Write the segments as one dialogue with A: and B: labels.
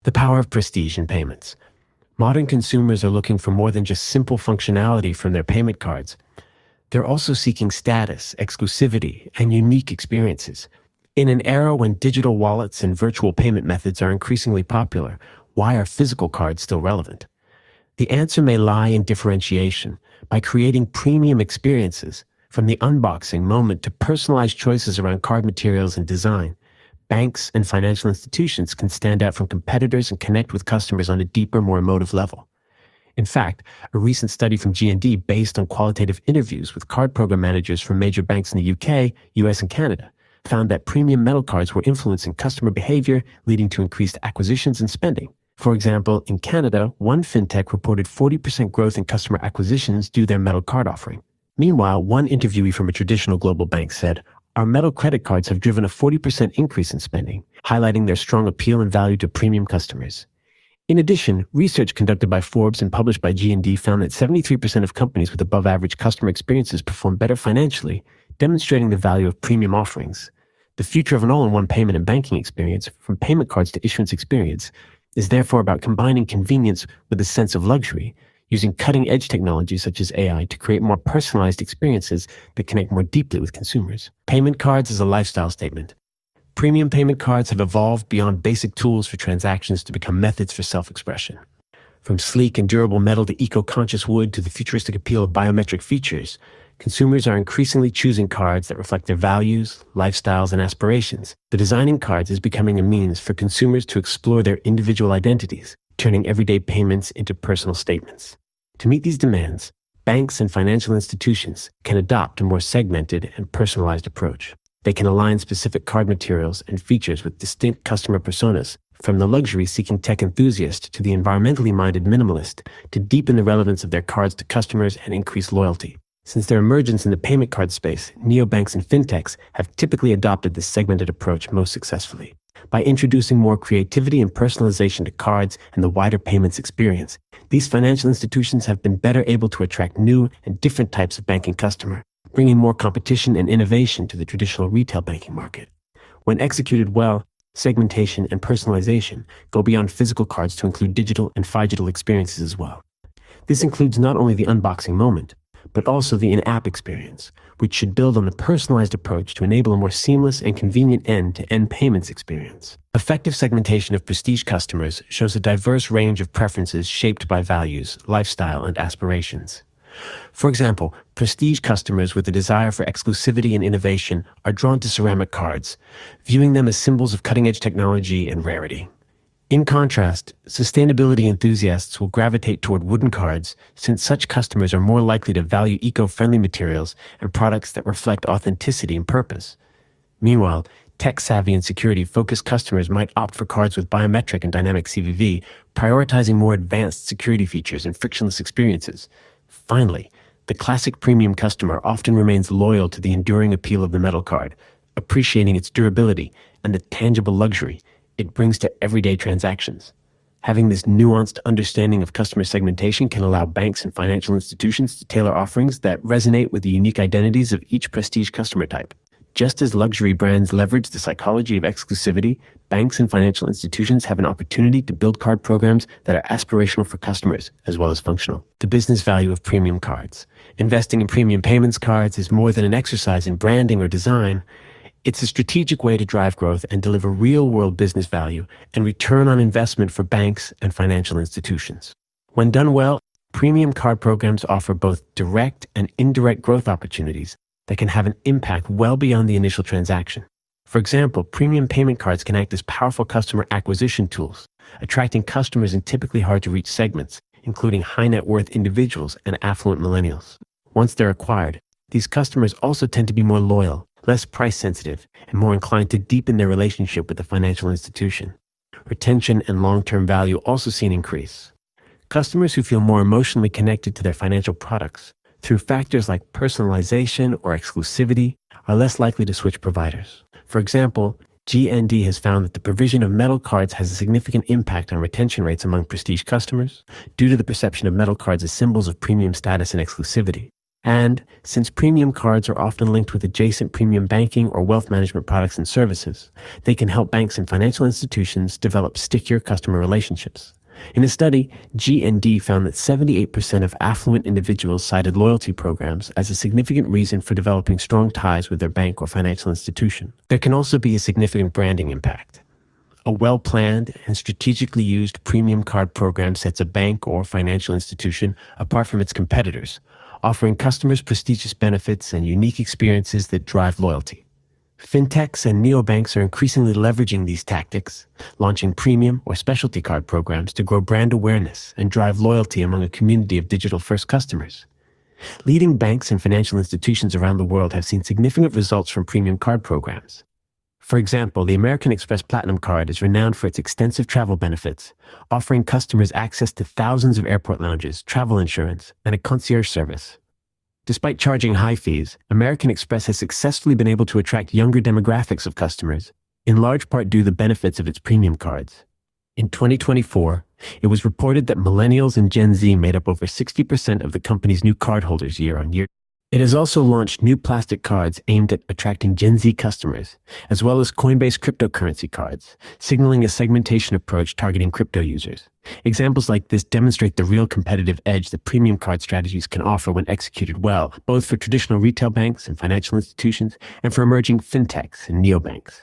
A: The power of prestige in payments. Modern consumers are looking for more than just simple functionality from their payment cards. They're also seeking status, exclusivity, and unique experiences. In an era when digital wallets and virtual payment methods are increasingly popular, why are physical cards still relevant? The answer may lie in differentiation. By creating premium experiences, from the unboxing moment to personalized choices around card materials and design, banks and financial institutions can stand out from competitors and connect with customers on a deeper, more emotive level. In fact, a recent study from G&D based on qualitative interviews with card program managers from major banks in the UK, US, and Canada found that premium metal cards were influencing customer behavior, leading to increased acquisitions and spending. For example, in Canada, one fintech reported 40% growth in customer acquisitions due to their metal card offering. Meanwhile, one interviewee from a traditional global bank said, "Our metal credit cards have driven a 40% increase in spending, highlighting their strong appeal and value to premium customers." In addition, research conducted by Forbes and published by G&D found that 73% of companies with above-average customer experiences perform better financially, demonstrating the value of premium offerings. The future of an all-in-one payment and banking experience, from payment cards to issuance experience, is therefore about combining convenience with a sense of luxury, using cutting-edge technologies such as AI to create more personalized experiences that connect more deeply with consumers. Payment cards is a lifestyle statement. Premium payment cards have evolved beyond basic tools for transactions to become methods for self-expression. From sleek and durable metal to eco-conscious wood to the futuristic appeal of biometric features, consumers are increasingly choosing cards that reflect their values, lifestyles, and aspirations. The designing cards is becoming a means for consumers to explore their individual identities, turning everyday payments into personal statements. To meet these demands, banks and financial institutions can adopt a more segmented and personalized approach. They can align specific card materials and features with distinct customer personas, from the luxury-seeking tech enthusiast to the environmentally minded minimalist, to deepen the relevance of their cards to customers and increase loyalty. Since their emergence in the payment card space, neobanks and fintechs have typically adopted this segmented approach most successfully. By introducing more creativity and personalization to cards and the wider payments experience, these financial institutions have been better able to attract new and different types of banking customer, bringing more competition and innovation to the traditional retail banking market. When executed well, segmentation and personalization go beyond physical cards to include digital and phygital experiences as well. This includes not only the unboxing moment, but also the in-app experience, which should build on a personalized approach to enable a more seamless and convenient end-to-end payments experience. Effective segmentation of prestige customers shows a diverse range of preferences shaped by values, lifestyle, and aspirations. For example, prestige customers with a desire for exclusivity and innovation are drawn to ceramic cards, viewing them as symbols of cutting-edge technology and rarity. In contrast, sustainability enthusiasts will gravitate toward wooden cards, since such customers are more likely to value eco-friendly materials and products that reflect authenticity and purpose. Meanwhile, tech-savvy and security-focused customers might opt for cards with biometric and dynamic CVV, prioritizing more advanced security features and frictionless experiences. Finally, the classic premium customer often remains loyal to the enduring appeal of the metal card, appreciating its durability and the tangible luxury it brings to everyday transactions. Having this nuanced understanding of customer segmentation can allow banks and financial institutions to tailor offerings that resonate with the unique identities of each prestige customer type. Just as luxury brands leverage the psychology of exclusivity, banks and financial institutions have an opportunity to build card programs that are aspirational for customers as well as functional. The business value of premium cards. Investing in premium payments cards is more than an exercise in branding or design. It's a strategic way to drive growth and deliver real-world business value and return on investment for banks and financial institutions. When done well, premium card programs offer both direct and indirect growth opportunities that can have an impact well beyond the initial transaction. For example, premium payment cards can act as powerful customer acquisition tools, attracting customers in typically hard-to-reach segments, including high-net-worth individuals and affluent millennials. Once they're acquired, these customers also tend to be more loyal, less price-sensitive, and more inclined to deepen their relationship with the financial institution. Retention and long-term value also see an increase. Customers who feel more emotionally connected to their financial products through factors like personalization or exclusivity are less likely to switch providers. For example, G&D has found that the provision of metal cards has a significant impact on retention rates among prestige customers due to the perception of metal cards as symbols of premium status and exclusivity. And since premium cards are often linked with adjacent premium banking or wealth management products and services, they can help banks and financial institutions develop stickier customer relationships. In a study, G&D found that 78% of affluent individuals cited loyalty programs as a significant reason for developing strong ties with their bank or financial institution. There can also be a significant branding impact. A well-planned and strategically used premium card program sets a bank or financial institution apart from its competitors, offering customers prestigious benefits and unique experiences that drive loyalty. Fintechs and neobanks are increasingly leveraging these tactics, launching premium or specialty card programs to grow brand awareness and drive loyalty among a community of digital-first customers. Leading banks and financial institutions around the world have seen significant results from premium card programs. For example, the American Express Platinum Card is renowned for its extensive travel benefits, offering customers access to thousands of airport lounges, travel insurance, and a concierge service. Despite charging high fees, American Express has successfully been able to attract younger demographics of customers, in large part due to the benefits of its premium cards. In 2024, it was reported that millennials and Gen Z made up over 60% of the company's new cardholders year on year. It has also launched new plastic cards aimed at attracting Gen Z customers, as well as Coinbase cryptocurrency cards, signaling a segmentation approach targeting crypto users. Examples like this demonstrate the real competitive edge that premium card strategies can offer when executed well, both for traditional retail banks and financial institutions, and for emerging fintechs and neobanks.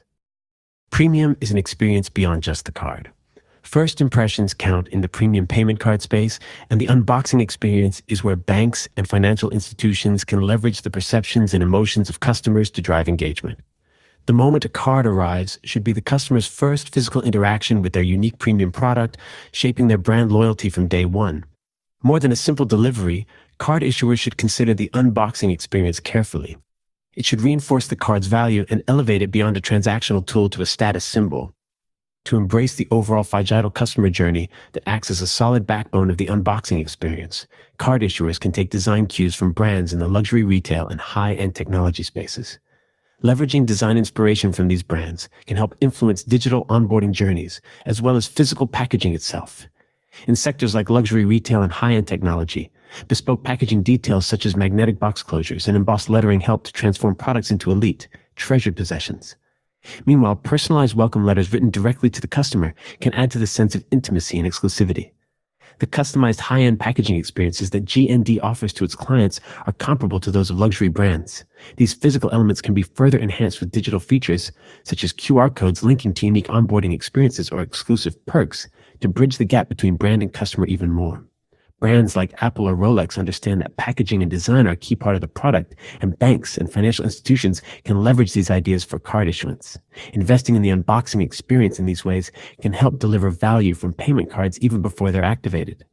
A: Premium is an experience beyond just the card. First impressions count in the premium payment card space, and the unboxing experience is where banks and financial institutions can leverage the perceptions and emotions of customers to drive engagement. The moment a card arrives should be the customer's first physical interaction with their unique premium product, shaping their brand loyalty from day one. More than a simple delivery, card issuers should consider the unboxing experience carefully. It should reinforce the card's value and elevate it beyond a transactional tool to a status symbol. To embrace the overall Phygital customer journey that acts as a solid backbone of the unboxing experience, card issuers can take design cues from brands in the luxury retail and high-end technology spaces. Leveraging design inspiration from these brands can help influence digital onboarding journeys, as well as physical packaging itself. In sectors like luxury retail and high-end technology, bespoke packaging details such as magnetic box closures and embossed lettering help to transform products into elite, treasured possessions. Meanwhile, personalized welcome letters written directly to the customer can add to the sense of intimacy and exclusivity. The customized high-end packaging experiences that G&D offers to its clients are comparable to those of luxury brands. These physical elements can be further enhanced with digital features, such as QR codes linking to unique onboarding experiences or exclusive perks, to bridge the gap between brand and customer even more. Brands like Apple or Rolex understand that packaging and design are a key part of the product, and banks and financial institutions can leverage these ideas for card issuance. Investing in the unboxing experience in these ways can help deliver value from payment cards even before they're activated.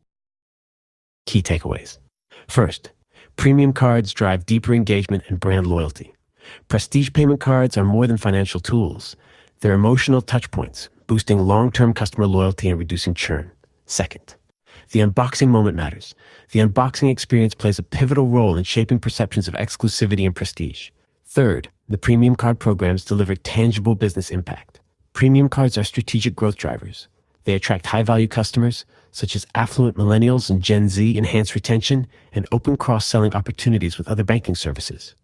A: Key takeaways. First, premium cards drive deeper engagement and brand loyalty. Prestige payment cards are more than financial tools. They're emotional touchpoints, boosting long-term customer loyalty and reducing churn. Second, the unboxing moment matters. The unboxing experience plays a pivotal role in shaping perceptions of exclusivity and prestige. Third, the premium card programs deliver tangible business impact. Premium cards are strategic growth drivers. They attract high-value customers, such as affluent millennials and Gen Z, enhance retention, and open cross-selling opportunities with other banking services.